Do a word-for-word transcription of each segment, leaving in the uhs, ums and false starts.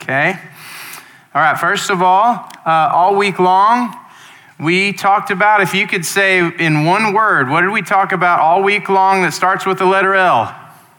Okay. All right, first of all, uh, all week long, we talked about, if you could say in one word, what did we talk about all week long that starts with the letter L?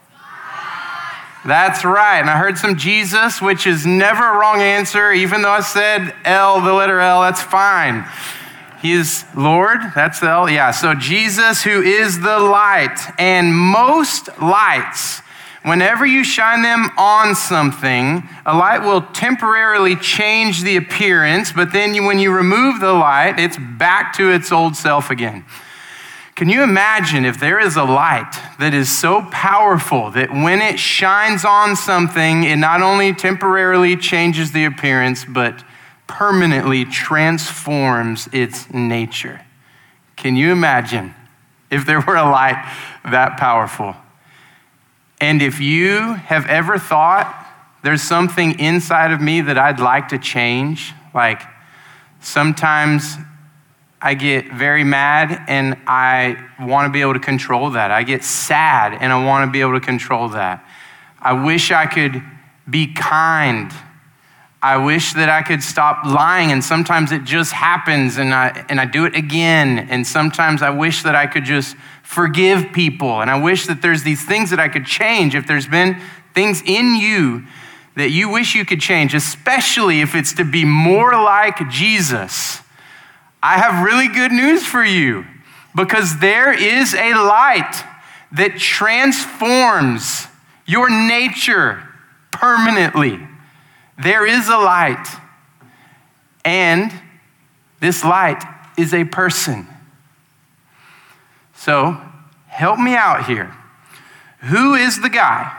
That's right. And I heard some Jesus, which is never a wrong answer. Even though I said L, the letter L, that's fine. He is Lord. That's the L. Yeah. So Jesus, who is the light. And most lights, whenever you shine them on something, a light will temporarily change the appearance, but then you, when you remove the light, it's back to its old self again. Can you imagine if there is a light that is so powerful that when it shines on something, it not only temporarily changes the appearance, but permanently transforms its nature? Can you imagine if there were a light that powerful? And if you have ever thought there's something inside of me that I'd like to change, like sometimes I get very mad and I want to be able to control that. I get sad and I want to be able to control that. I wish I could be kind. I wish that I could stop lying, and sometimes it just happens and I and I do it again. And sometimes I wish that I could just forgive people, and I wish that there's these things that I could change. If there's been things in you that you wish you could change, especially if it's to be more like Jesus, I have really good news for you, because there is a light that transforms your nature permanently. There is a light, and this light is a person. So help me out here. Who is the guy?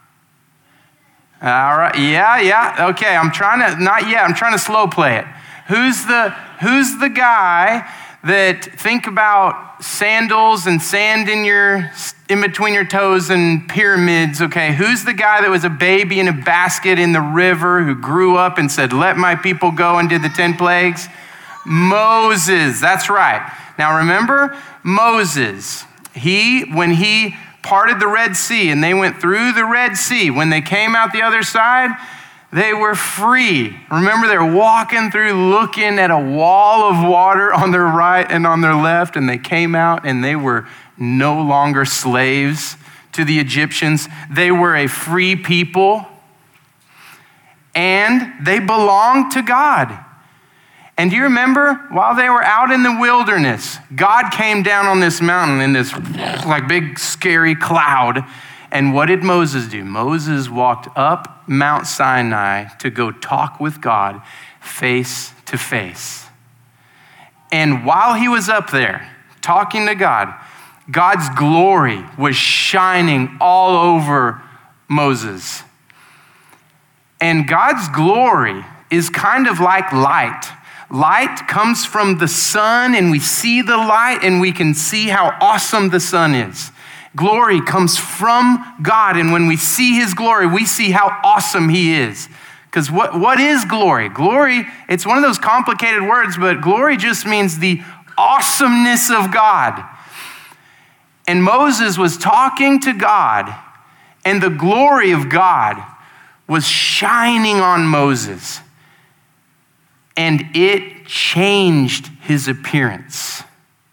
All right, yeah, yeah, okay, I'm trying to, not yet, I'm trying to slow play it. Who's the, who's the guy that, think about sandals and sand in your, in between your toes and pyramids, okay? Who's the guy that was a baby in a basket in the river who grew up and said, let my people go, and did the ten plagues? Moses, that's right. Now remember, Moses, he, when he parted the Red Sea and they went through the Red Sea, when they came out the other side, they were free. Remember, they're walking through looking at a wall of water on their right and on their left, and they came out and they were no longer slaves to the Egyptians. They were a free people, and they belonged to God. And do you remember, while they were out in the wilderness, God came down on this mountain in this like big scary cloud. And what did Moses do? Moses walked up Mount Sinai to go talk with God face to face. And while he was up there talking to God, God's glory was shining all over Moses. And God's glory is kind of like light. Light comes from the sun, and we see the light and we can see how awesome the sun is. Glory comes from God, and when we see his glory, we see how awesome he is. Because what, what is glory? Glory, it's one of those complicated words, but glory just means the awesomeness of God. And Moses was talking to God, and the glory of God was shining on Moses, and it changed his appearance.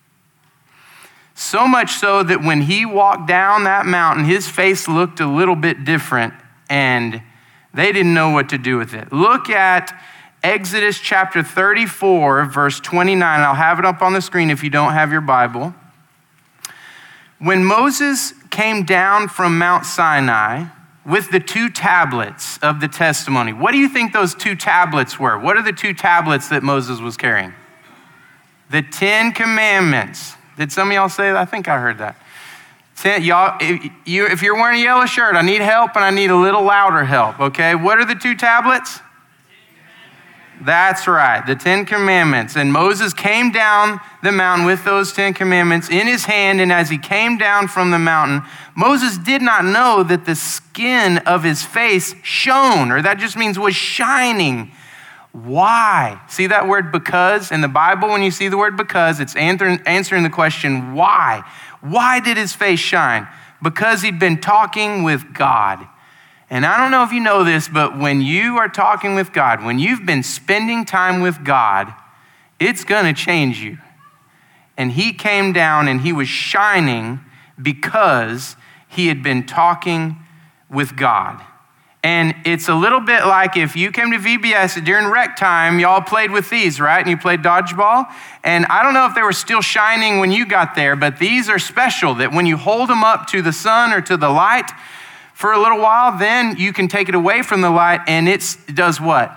So much so that when he walked down that mountain, his face looked a little bit different, and they didn't know what to do with it. Look at Exodus chapter thirty-four, verse twenty-nine. I'll have it up on the screen if you don't have your Bible. When Moses came down from Mount Sinai with the two tablets of the testimony, what do you think those two tablets were? What are the two tablets that Moses was carrying? The Ten Commandments. Did some of y'all say that? I think I heard that. Y'all, if, you, if you're wearing a yellow shirt, I need help and I need a little louder help, okay? What are the two tablets? That's right, the Ten Commandments. And Moses came down the mountain with those Ten Commandments in his hand, and as he came down from the mountain, Moses did not know that the skin of his face shone, or that just means was shining. Why? See that word because? In the Bible, when you see the word because, it's answering, answering the question, why? Why did his face shine? Because he'd been talking with God. And I don't know if you know this, but when you are talking with God, when you've been spending time with God, it's gonna change you. And he came down and he was shining because he had been talking with God. And it's a little bit like if you came to V B S during rec time, y'all played with these, right? And you played dodgeball. And I don't know if they were still shining when you got there, but these are special that when you hold them up to the sun or to the light for a little while, then you can take it away from the light and it's, it does what?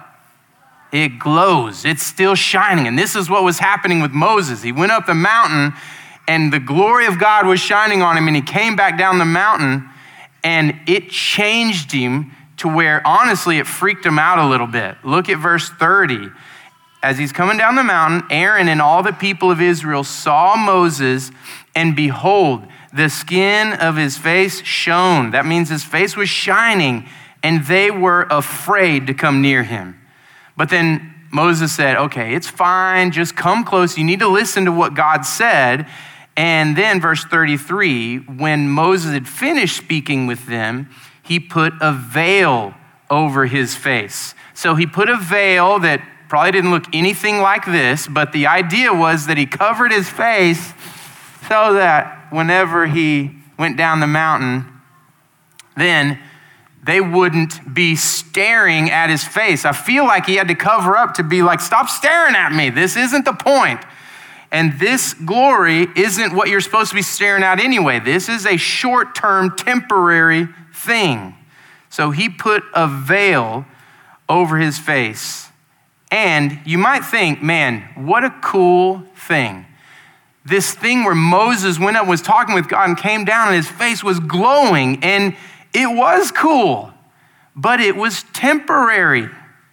It glows. It's still shining. And this is what was happening with Moses. He went up the mountain and the glory of God was shining on him and he came back down the mountain and it changed him to where, honestly, it freaked him out a little bit. Look at verse thirty. As he's coming down the mountain, Aaron and all the people of Israel saw Moses, and behold, the skin of his face shone. That means his face was shining, and they were afraid to come near him. But then Moses said, okay, it's fine, just come close. You need to listen to what God said. And then verse thirty-three, when Moses had finished speaking with them, he put a veil over his face. So he put a veil that probably didn't look anything like this, but the idea was that he covered his face so that whenever he went down the mountain, then they wouldn't be staring at his face. I feel like he had to cover up to be like, stop staring at me. This isn't the point. And this glory isn't what you're supposed to be staring at anyway. This is a short-term, temporary thing. So he put a veil over his face. And you might think, man, what a cool thing. This thing where Moses went up, was talking with God and came down and his face was glowing. And it was cool, but it was temporary.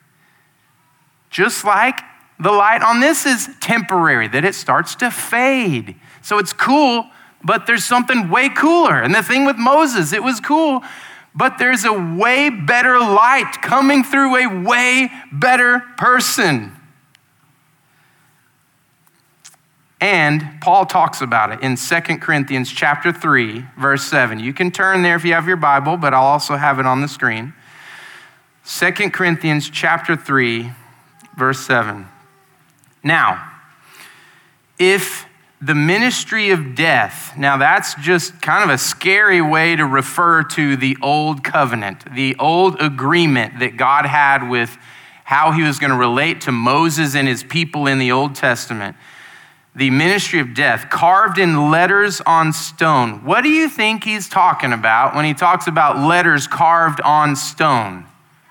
Just like the light on this is temporary, that it starts to fade. So it's cool, but there's something way cooler. And the thing with Moses, it was cool, but there's a way better light coming through a way better person. And Paul talks about it in Second Corinthians chapter three, verse seven. You can turn there if you have your Bible, but I'll also have it on the screen. Second Corinthians chapter three, verse seven. Now, if the ministry of death, now that's just kind of a scary way to refer to the old covenant, the old agreement that God had with how he was going to relate to Moses and his people in the Old Testament. The ministry of death, carved in letters on stone. What do you think he's talking about when he talks about letters carved on stone?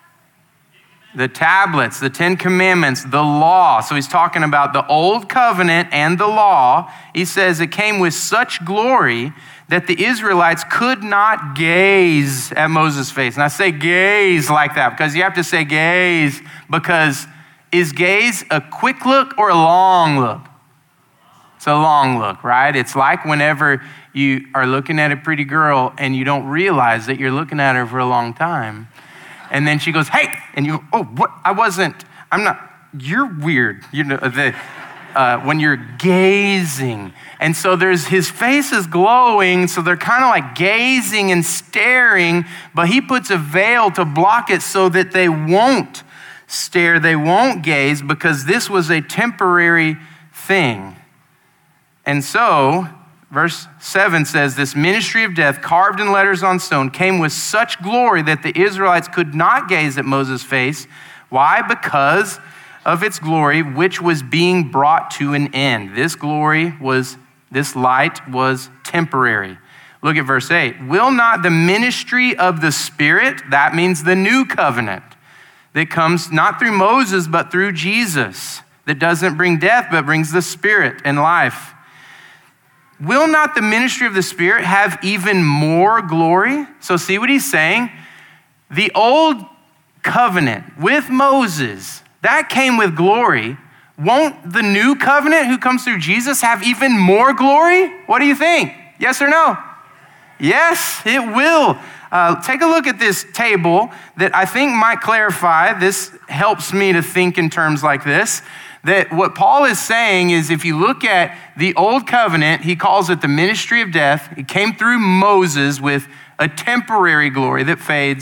The tablets, the Ten Commandments, the law. So he's talking about the old covenant and the law. He says it came with such glory that the Israelites could not gaze at Moses' face. And I say gaze like that because you have to say gaze, because is gaze a quick look or a long look? It's a long look, right? It's like whenever you are looking at a pretty girl and you don't realize that you're looking at her for a long time. And then she goes, hey, and you, oh, what? I wasn't, I'm not, you're weird. You know, the, uh, when you're gazing. And so there's, his face is glowing, so they're kind of like gazing and staring, but he puts a veil to block it so that they won't stare, they won't gaze, because this was a temporary thing. And so, verse seven says, this ministry of death, carved in letters on stone, came with such glory that the Israelites could not gaze at Moses' face. Why? Because of its glory, which was being brought to an end. This glory was, this light was temporary. Look at verse eight. Will not the ministry of the Spirit, that means the new covenant, that comes not through Moses, but through Jesus, that doesn't bring death, but brings the Spirit and life. Will not the ministry of the Spirit have even more glory? So see what he's saying? The old covenant with Moses, that came with glory. Won't the new covenant who comes through Jesus have even more glory? What do you think? Yes or no? Yes, it will. Uh, take a look at this table that I think might clarify. This helps me to think in terms like this. That what Paul is saying is, if you look at the old covenant, he calls it the ministry of death. It came through Moses with a temporary glory that fades,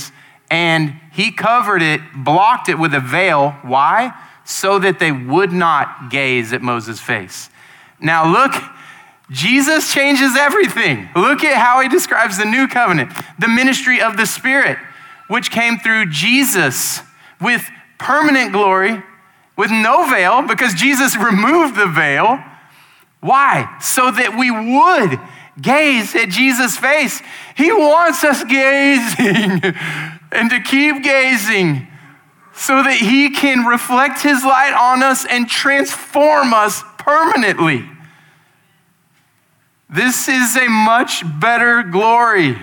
and he covered it, blocked it with a veil. Why? So that they would not gaze at Moses' face. Now look, Jesus changes everything. Look at how he describes the new covenant, the ministry of the Spirit, which came through Jesus with permanent glory, with no veil, because Jesus removed the veil. Why? So that we would gaze at Jesus' face. He wants us gazing and to keep gazing so that he can reflect his light on us and transform us permanently. This is a much better glory.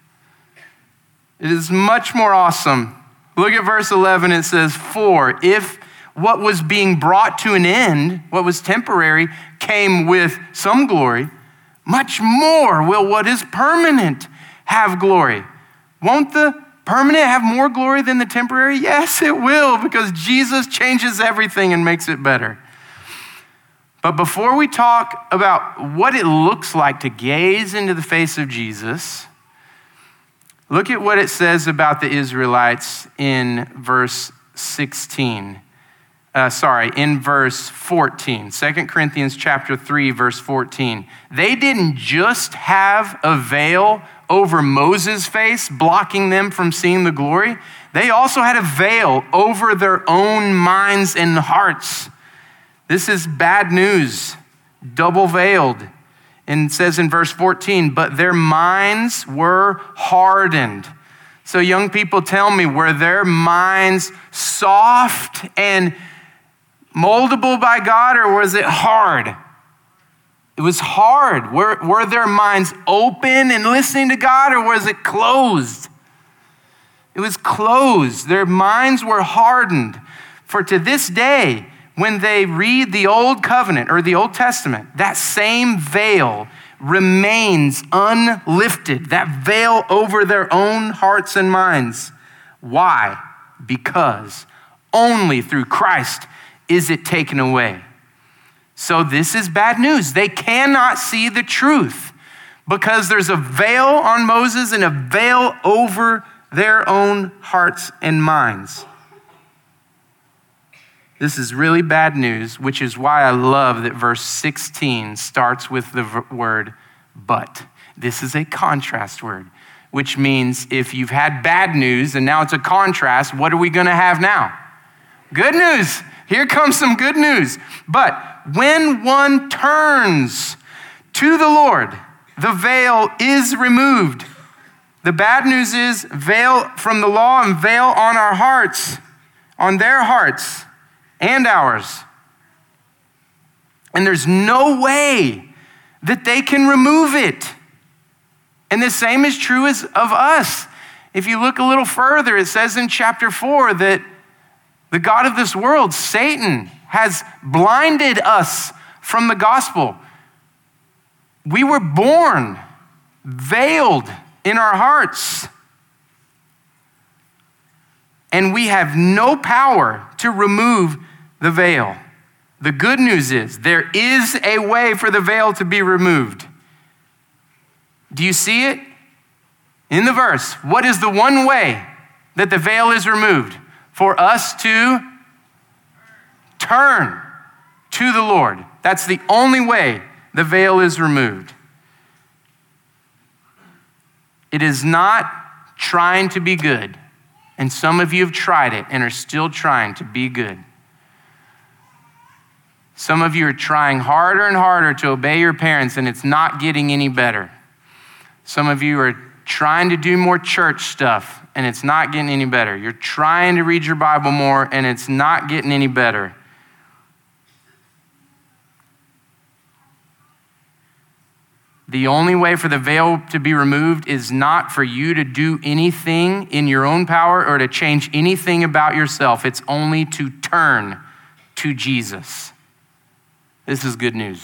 It is much more awesome. Look at verse eleven. It says, "For if what was being brought to an end, what was temporary, came with some glory, much more will what is permanent have glory." Won't the permanent have more glory than the temporary? Yes, it will, because Jesus changes everything and makes it better. But before we talk about what it looks like to gaze into the face of Jesus, look at what it says about the Israelites in verse sixteen. Uh, sorry, in verse fourteen. Second Corinthians chapter three, verse fourteen. They didn't just have a veil over Moses' face, blocking them from seeing the glory. They also had a veil over their own minds and hearts. This is bad news, double veiled. And it says in verse fourteen, "But their minds were hardened." So young people, tell me, were their minds soft and moldable by God, or was it hard? It was hard. Were, were their minds open and listening to God, or was it closed? It was closed. Their minds were hardened. For to this day, when they read the Old Covenant or the Old Testament, that same veil remains unlifted, that veil over their own hearts and minds. Why? Because only through Christ is it taken away. So this is bad news. They cannot see the truth because there's a veil on Moses and a veil over their own hearts and minds. This is really bad news, which is why I love that verse sixteen starts with the word "but." This is a contrast word, which means if you've had bad news and now it's a contrast, what are we going to have now? Good news. Here comes some good news. But when one turns to the Lord, the veil is removed. The bad news is veil from the law and veil on our hearts, on their hearts and ours. And there's no way that they can remove it. And the same is true as of us. If you look a little further, it says in chapter four that the God of this world, Satan, has blinded us from the gospel. We were born veiled in our hearts. And we have no power to remove the veil. The good news is there is a way for the veil to be removed. Do you see it? In the verse, what is the one way that the veil is removed? For us to turn to the Lord. That's the only way the veil is removed. It is not trying to be good. And some of you have tried it and are still trying to be good. Some of you are trying harder and harder to obey your parents, and it's not getting any better. Some of you are trying to do more church stuff, and it's not getting any better. You're trying to read your Bible more, and it's not getting any better. The only way for the veil to be removed is not for you to do anything in your own power or to change anything about yourself. It's only to turn to Jesus. This is good news.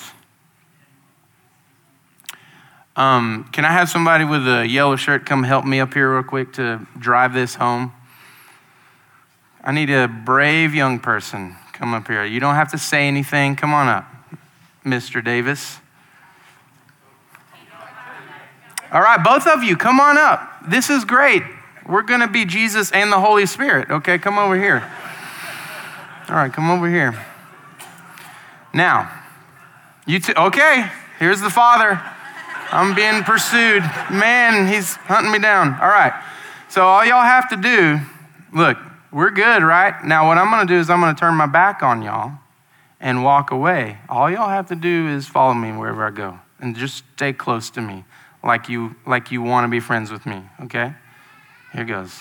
Um, can I have somebody with a yellow shirt come help me up here real quick to drive this home? I need a brave young person come up here. You don't have to say anything. Come on up, Mister Davis. All right, both of you, come on up. This is great. We're going to be Jesus and the Holy Spirit. Okay, come over here. All right, come over here. Now, you two, okay, here's the Father. I'm being pursued. Man, he's hunting me down. All right, so all y'all have to do, look, we're good, right? Now, what I'm going to do is I'm going to turn my back on y'all and walk away. All y'all have to do is follow me wherever I go and just stay close to me like you like you want to be friends with me, okay? Here goes.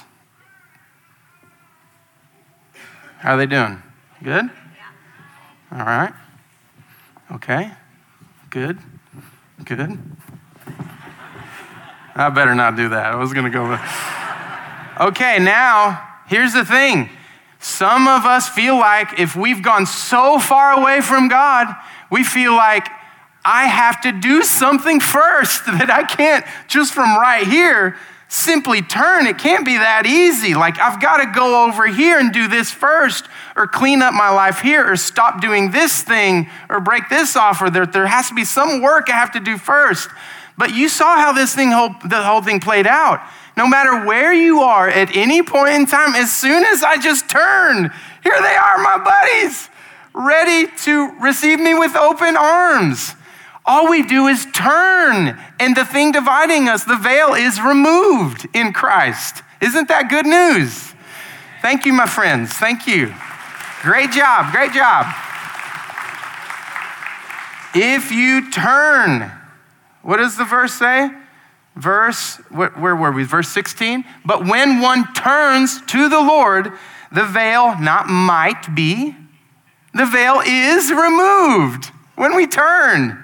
How are they doing? Good? Yeah. All right. Okay. Good. Good. I better not do that. I was going to go with... Okay, now, here's the thing. Some of us feel like if we've gone so far away from God, we feel like I have to do something first, that I can't just from right here simply turn. It can't be that easy. Like I've got to go over here and do this first, or clean up my life here, or stop doing this thing, or break this off, or there, there has to be some work I have to do first. But you saw how this thing, whole, the whole thing played out. No matter where you are at any point in time, as soon as I just turn, here they are, my buddies, ready to receive me with open arms. All we do is turn, and the thing dividing us, the veil, is removed in Christ. Isn't that good news? Thank you, my friends. Thank you. Great job. Great job. If you turn, what does the verse say? Verse, where were we? Verse sixteen. But when one turns to the Lord, the veil not might be, the veil is removed when we turn.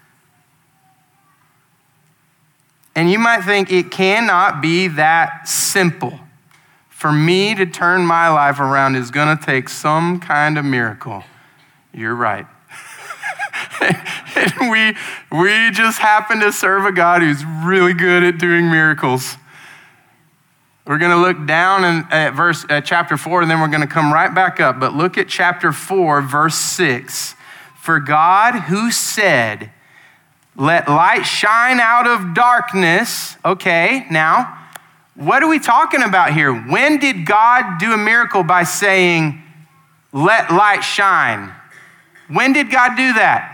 And you might think it cannot be that simple. For me to turn my life around is going to take some kind of miracle. You're right. And we, we just happen to serve a God who's really good at doing miracles. We're going to look down in, at verse at chapter four, and then we're going to come right back up. But look at chapter four, verse six. For God who said, let light shine out of darkness. Okay, now, what are we talking about here? When did God do a miracle by saying, let light shine? When did God do that?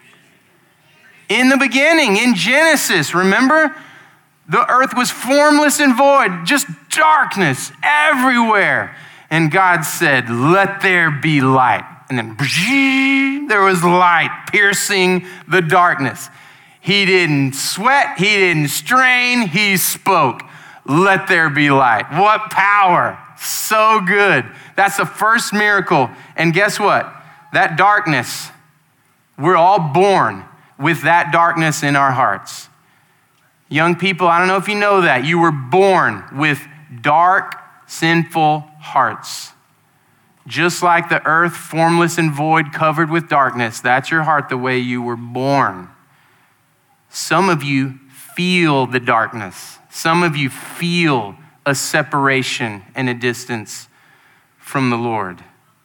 In the beginning, in Genesis, remember? The earth was formless and void, just darkness everywhere. And God said, let there be light. And then there was light piercing the darkness. He didn't sweat, he didn't strain, he spoke. Let there be light. What power. So good. That's the first miracle. And guess what? That darkness, we're all born with that darkness in our hearts. Young people, I don't know if you know that. You were born with dark, sinful hearts. Just like the earth, formless and void, covered with darkness. That's your heart, the way you were born. Some of you feel the darkness. Some of you feel a separation and a distance from the Lord.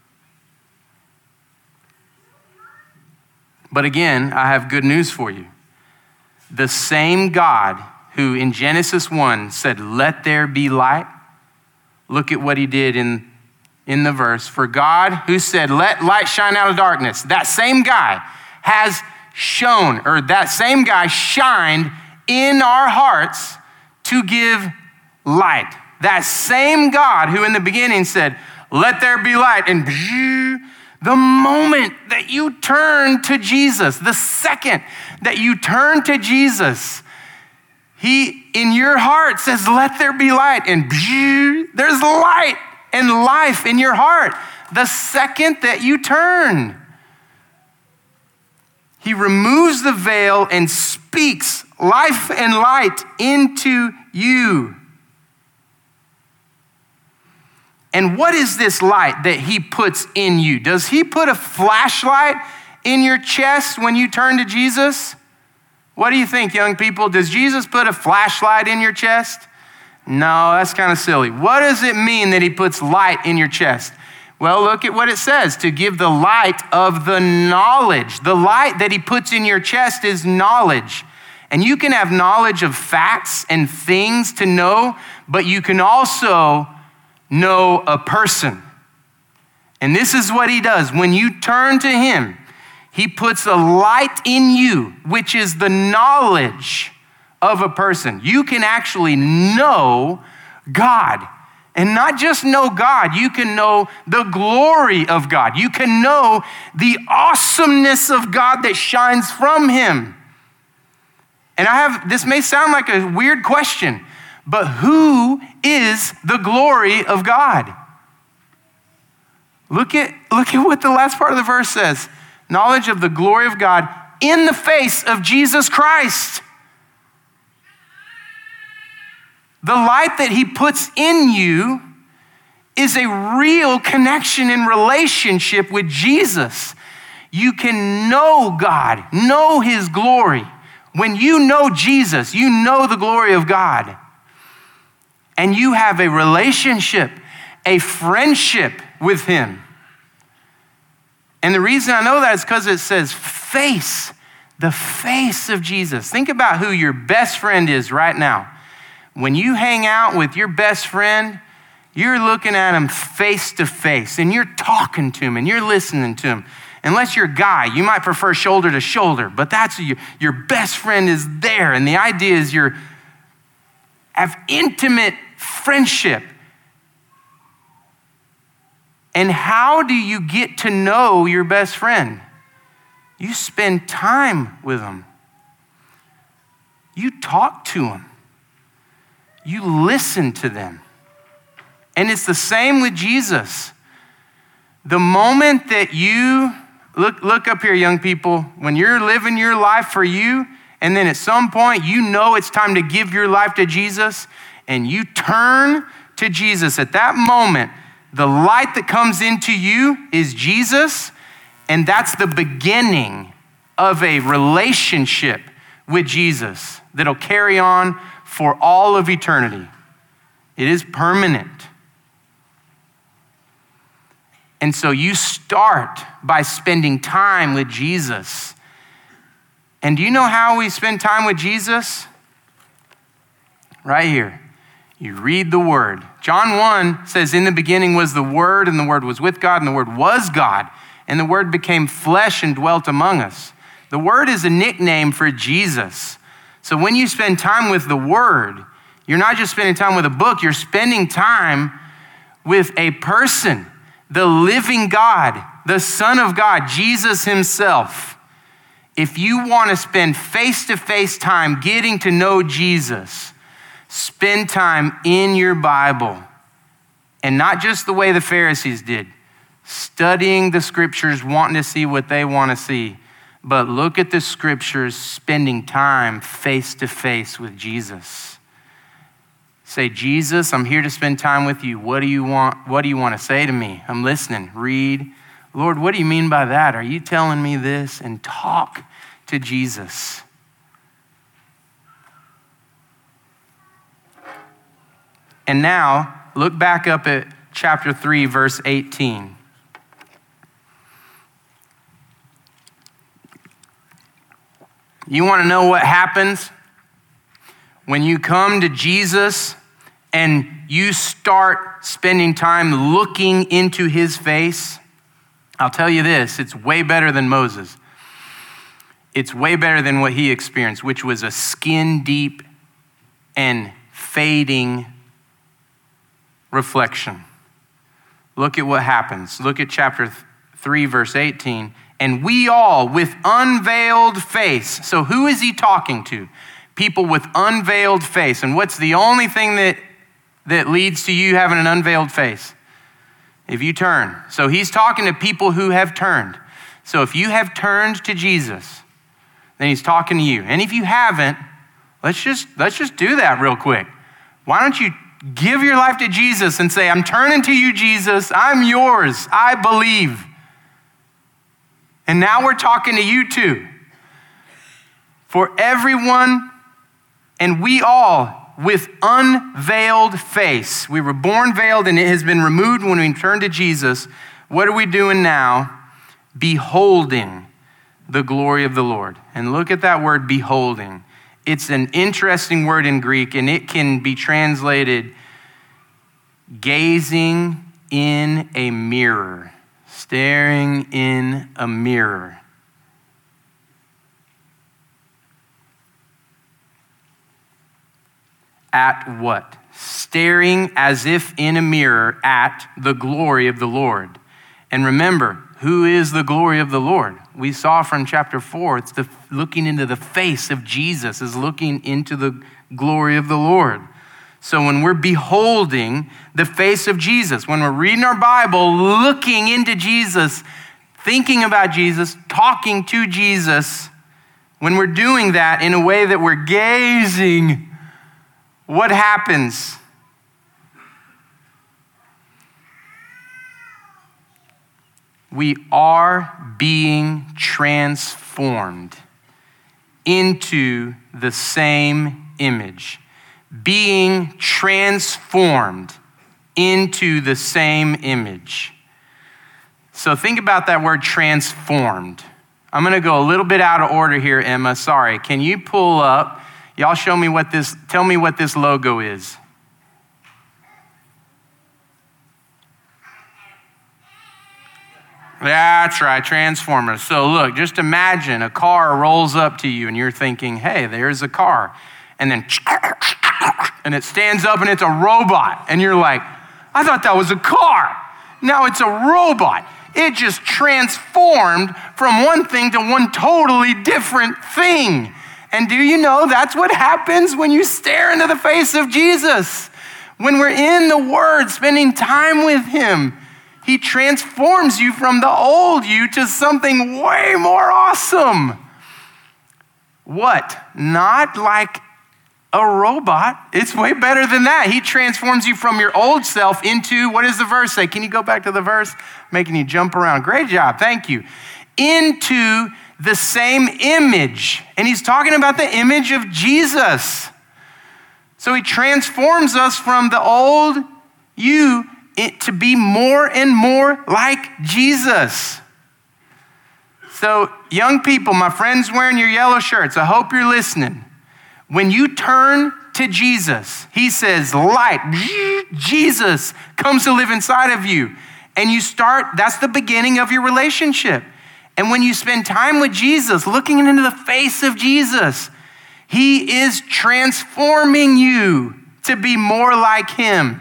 But again, I have good news for you. The same God who in Genesis one said, let there be light, look at what he did in, in the verse. For God who said, let light shine out of darkness, that same guy has shone, or that same guy shined in our hearts to give light. That same God who in the beginning said, let there be light, and the moment that you turn to Jesus, the second that you turn to Jesus, he in your heart says, let there be light, and there's light and life in your heart. The second that you turn, he removes the veil and speaks life and light into you. And what is this light that he puts in you? Does he put a flashlight in your chest when you turn to Jesus? What do you think, young people? Does Jesus put a flashlight in your chest? No, that's kind of silly. What does it mean that he puts light in your chest? Well, look at what it says, to give the light of the knowledge. The light that he puts in your chest is knowledge. And you can have knowledge of facts and things to know, but you can also know a person. And this is what he does. When you turn to him, he puts a light in you, which is the knowledge of a person. You can actually know God. And not just know God, you can know the glory of God. You can know the awesomeness of God that shines from him. And I have, this may sound like a weird question, but who is the glory of God? Look at, look at what the last part of the verse says. Knowledge of the glory of God in the face of Jesus Christ. The light that he puts in you is a real connection and relationship with Jesus. You can know God, know his glory. When you know Jesus, you know the glory of God. And you have a relationship, a friendship with him. And the reason I know that is because it says face, the face of Jesus. Think about who your best friend is right now. When you hang out with your best friend, you're looking at him face to face and you're talking to him and you're listening to him. Unless you're a guy, you might prefer shoulder to shoulder, but that's your, your best friend is there. And the idea is you have intimate friendship. And how do you get to know your best friend? You spend time with them. You talk to them. You listen to them. And it's the same with Jesus. The moment that you, look, look up here, young people, when you're living your life for you, and then at some point you know it's time to give your life to Jesus, and you turn to Jesus, at that moment, the light that comes into you is Jesus, and that's the beginning of a relationship with Jesus that'll carry on for all of eternity. It is permanent. And so you start by spending time with Jesus. And do you know how we spend time with Jesus? Right here. You read the Word. John one says, in the beginning was the Word, and the Word was with God, and the Word was God, and the Word became flesh and dwelt among us. The Word is a nickname for Jesus. So when you spend time with the Word, you're not just spending time with a book, you're spending time with a person, the living God, the Son of God, Jesus himself. If you want to spend face-to-face time getting to know Jesus, spend time in your Bible. And not just the way the Pharisees did, studying the scriptures, wanting to see what they want to see, but look at the scriptures, spending time face-to-face with Jesus. Say, Jesus, I'm here to spend time with you. What do you want? What do you want to say to me? I'm listening. Read. Lord, what do you mean by that? Are you telling me this? And talk to Jesus. And now, look back up at chapter three, verse eighteen. You want to know what happens when you come to Jesus and you start spending time looking into his face? I'll tell you this, it's way better than Moses. It's way better than what he experienced, which was a skin deep and fading reflection. Look at what happens. Look at chapter three, verse eighteen. And we all with unveiled face. So who is he talking to? People with unveiled face. And what's the only thing that, that leads to you having an unveiled face? If you turn. So he's talking to people who have turned. So if you have turned to Jesus, then he's talking to you. And if you haven't, let's just, let's just do that real quick. Why don't you give your life to Jesus and say, I'm turning to you, Jesus. I'm yours. I believe. And now we're talking to you too. For everyone, and we all, with unveiled face. We were born veiled and it has been removed when we turn to Jesus. What are we doing now? Beholding the glory of the Lord. And look at that word beholding. It's an interesting word in Greek, and it can be translated gazing in a mirror, staring in a mirror. At what? Staring as if in a mirror at the glory of the Lord. And remember, who is the glory of the Lord? We saw from chapter four, it's the looking into the face of Jesus, is looking into the glory of the Lord. So when we're beholding the face of Jesus, when we're reading our Bible, looking into Jesus, thinking about Jesus, talking to Jesus, when we're doing that in a way that we're gazing, what happens? We are being transformed into the same image. Being transformed into the same image. So think about that word transformed. I'm gonna go a little bit out of order here, Emma, sorry. Can you pull up, y'all show me what this, tell me what this logo is. That's right, Transformers. So look, just imagine a car rolls up to you and you're thinking, hey, there's a car. And then, and it stands up and it's a robot. And you're like, I thought that was a car. Now it's a robot. It just transformed from one thing to one totally different thing. And do you know that's what happens when you stare into the face of Jesus? When we're in the Word, spending time with Him, He transforms you from the old you to something way more awesome. What? Not like a robot. It's way better than that. He transforms you from your old self into, what does the verse say? Can you go back to the verse? Making you jump around. Great job, thank you. Into the same image. And he's talking about the image of Jesus. So he transforms us from the old you It, to be more and more like Jesus. So young people, my friends wearing your yellow shirts, I hope you're listening. When you turn to Jesus, he says, light, Jesus comes to live inside of you. And you start, that's the beginning of your relationship. And when you spend time with Jesus, looking into the face of Jesus, he is transforming you to be more like him.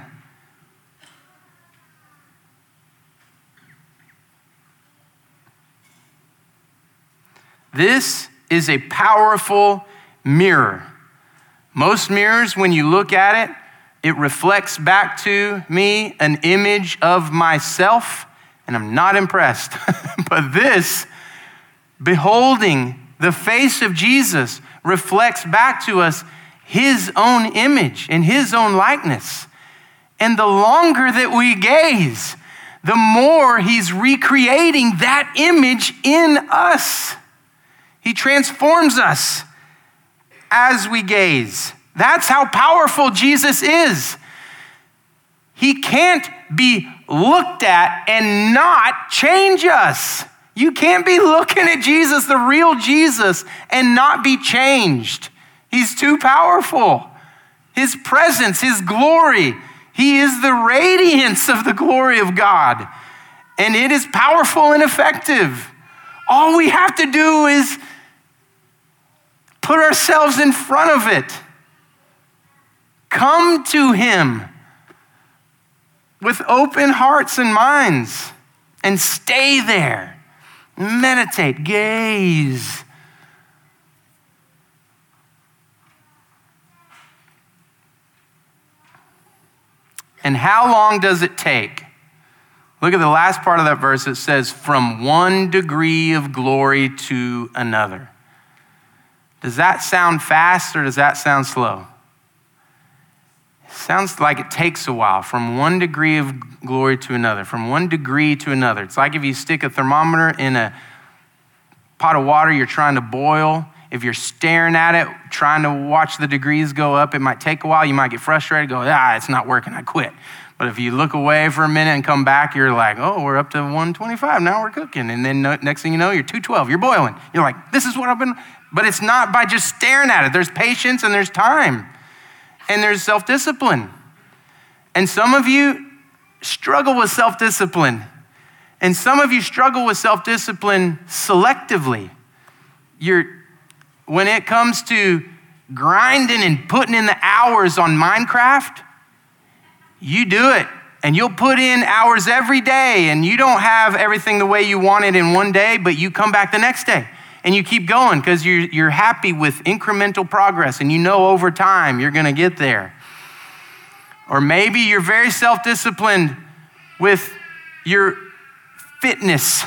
This is a powerful mirror. Most mirrors, when you look at it, it reflects back to me an image of myself, and I'm not impressed. But this, beholding the face of Jesus, reflects back to us his own image and his own likeness. And the longer that we gaze, the more he's recreating that image in us. He transforms us as we gaze. That's how powerful Jesus is. He can't be looked at and not change us. You can't be looking at Jesus, the real Jesus, and not be changed. He's too powerful. His presence, his glory, he is the radiance of the glory of God. And it is powerful and effective. All we have to do is put ourselves in front of it. Come to him with open hearts and minds and stay there. Meditate, gaze. And how long does it take? Look at the last part of that verse. It says, from one degree of glory to another. Does that sound fast or does that sound slow? It sounds like it takes a while, from one degree of glory to another, from one degree to another. It's like if you stick a thermometer in a pot of water you're trying to boil. If you're staring at it, trying to watch the degrees go up, it might take a while. You might get frustrated, go, ah, it's not working, I quit. But if you look away for a minute and come back, you're like, oh, we're up to one twenty-five. Now we're cooking. And then no, next thing you know, you're two twelve. You're boiling. You're like, this is what I've been. But it's not by just staring at it. There's patience and there's time. And there's self-discipline. And some of you struggle with self-discipline. And some of you struggle with self-discipline selectively. You're, when it comes to grinding and putting in the hours on Minecraft, you do it. And you'll put in hours every day, and you don't have everything the way you want it in one day, but you come back the next day. And you keep going because you're, you're happy with incremental progress, and you know over time you're going to get there. Or maybe you're very self-disciplined with your fitness,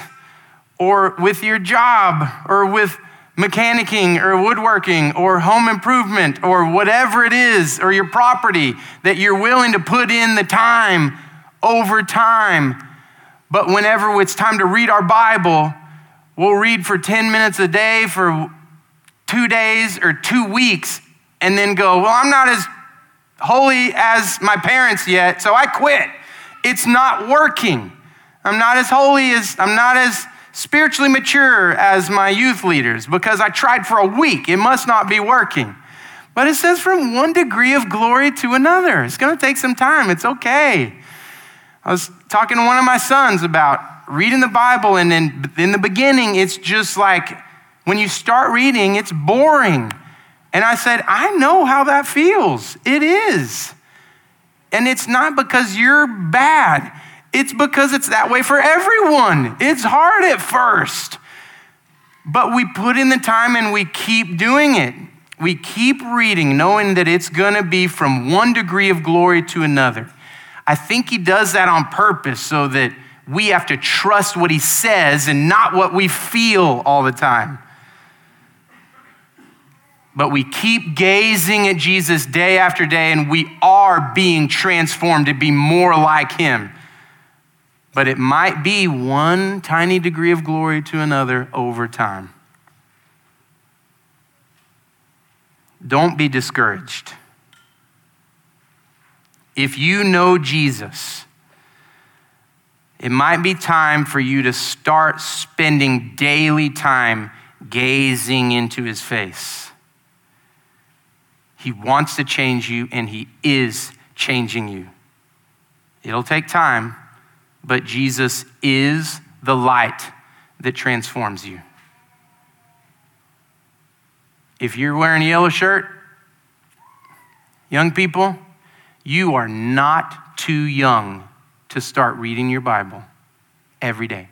or with your job, or with mechanicking, or woodworking, or home improvement, or whatever it is, or your property, that you're willing to put in the time over time. But whenever it's time to read our Bible, we'll read for ten minutes a day for two days or two weeks, and then go, well, I'm not as holy as my parents yet, so I quit. It's not working. I'm not as holy as, I'm not as spiritually mature as my youth leaders because I tried for a week. It must not be working. But it says from one degree of glory to another. It's going to take some time. It's okay. I was talking to one of my sons about reading the Bible, and in, in the beginning, it's just like when you start reading, it's boring. And I said, I know how that feels. It is. And it's not because you're bad. It's because it's that way for everyone. It's hard at first. But we put in the time and we keep doing it. We keep reading, knowing that it's going to be from one degree of glory to another. I think he does that on purpose so that we have to trust what he says and not what we feel all the time. But we keep gazing at Jesus day after day, and we are being transformed to be more like him. But it might be one tiny degree of glory to another over time. Don't be discouraged. If you know Jesus, it might be time for you to start spending daily time gazing into his face. He wants to change you, and he is changing you. It'll take time, but Jesus is the light that transforms you. If you're wearing a yellow shirt, young people, you are not too young to start reading your Bible every day.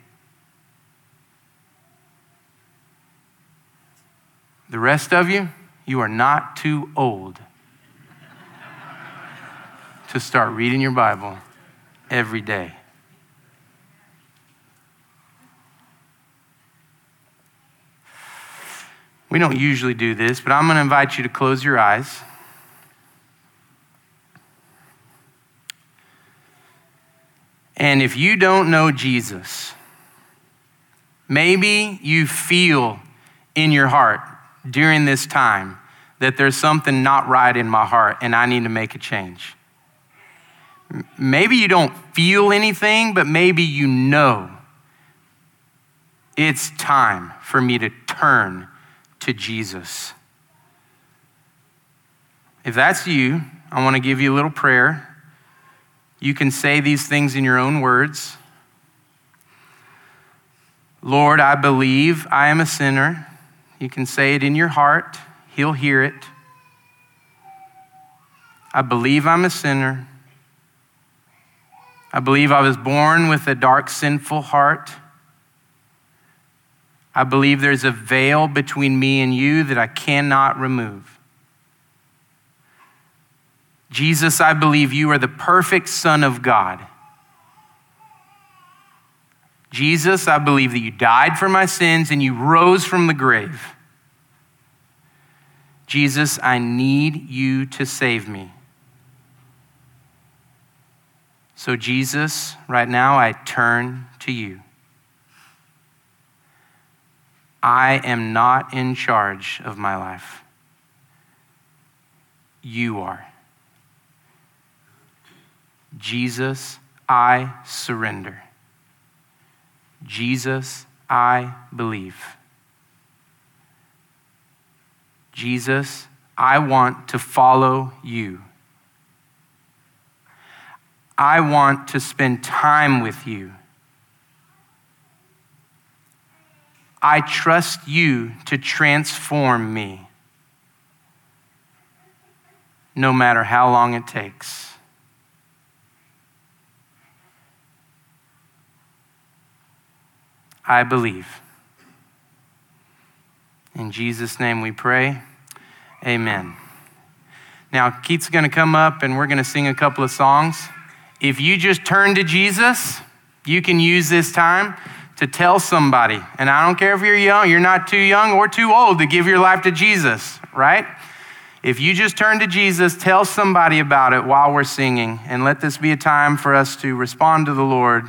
The rest of you, you are not too old to start reading your Bible every day. We don't usually do this, but I'm going to invite you to close your eyes. And if you don't know Jesus, maybe you feel in your heart during this time that there's something not right in my heart and I need to make a change. Maybe you don't feel anything, but maybe you know it's time for me to turn to Jesus. If that's you, I want to give you a little prayer. You can say these things in your own words. Lord, I believe I am a sinner. You can say it in your heart. He'll hear it. I believe I'm a sinner. I believe I was born with a dark, sinful heart. I believe there's a veil between me and you that I cannot remove. Jesus, I believe you are the perfect Son of God. Jesus, I believe that you died for my sins and you rose from the grave. Jesus, I need you to save me. So Jesus, right now I turn to you. I am not in charge of my life. You are. Jesus, I surrender. Jesus, I believe. Jesus, I want to follow you. I want to spend time with you. I trust you to transform me, no matter how long it takes. I believe. In Jesus' name we pray, amen. Now, Keith's gonna come up and we're gonna sing a couple of songs. If you just turn to Jesus, you can use this time to tell somebody. And I don't care if you're young, you're not too young or too old to give your life to Jesus, right? If you just turn to Jesus, tell somebody about it while we're singing, and let this be a time for us to respond to the Lord.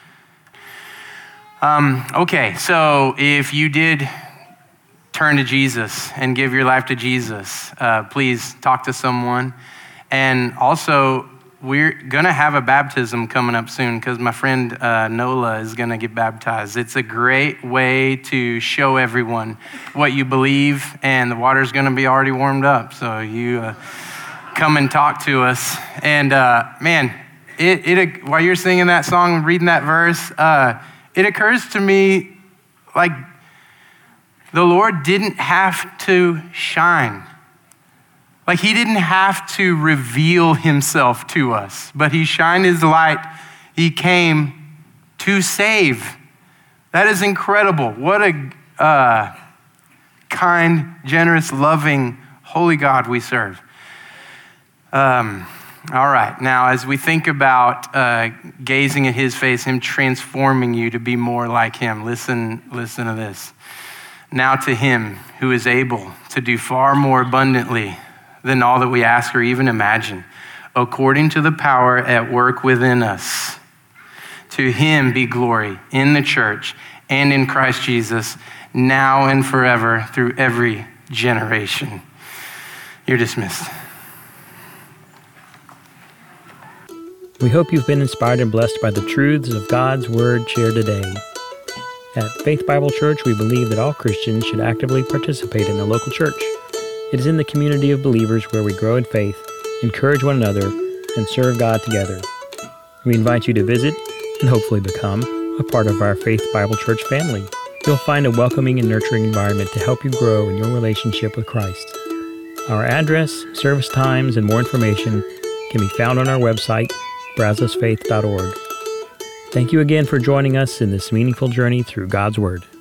Um, okay, so if you did turn to Jesus and give your life to Jesus, uh, please talk to someone. And also, we're gonna have a baptism coming up soon because my friend uh, Nola is gonna get baptized. It's a great way to show everyone what you believe, and the water's gonna be already warmed up. So you uh, come and talk to us. And uh, man, it, it while you're singing that song, reading that verse, uh, it occurs to me like the Lord didn't have to shine. Like he didn't have to reveal himself to us, but he shined his light. He came to save. That is incredible. What a uh, kind, generous, loving, holy God we serve. Um, all right, now as we think about uh, gazing at his face, him transforming you to be more like him, listen, listen to this. Now to him who is able to do far more abundantly than all that we ask or even imagine, according to the power at work within us. To him be glory in the church and in Christ Jesus, now and forever, through every generation. You're dismissed. We hope you've been inspired and blessed by the truths of God's Word shared today. At Faith Bible Church, we believe that all Christians should actively participate in the local church. It is in the community of believers where we grow in faith, encourage one another, and serve God together. We invite you to visit and hopefully become a part of our Faith Bible Church family. You'll find a welcoming and nurturing environment to help you grow in your relationship with Christ. Our address, service times, and more information can be found on our website, brazos faith dot org. Thank you again for joining us in this meaningful journey through God's Word.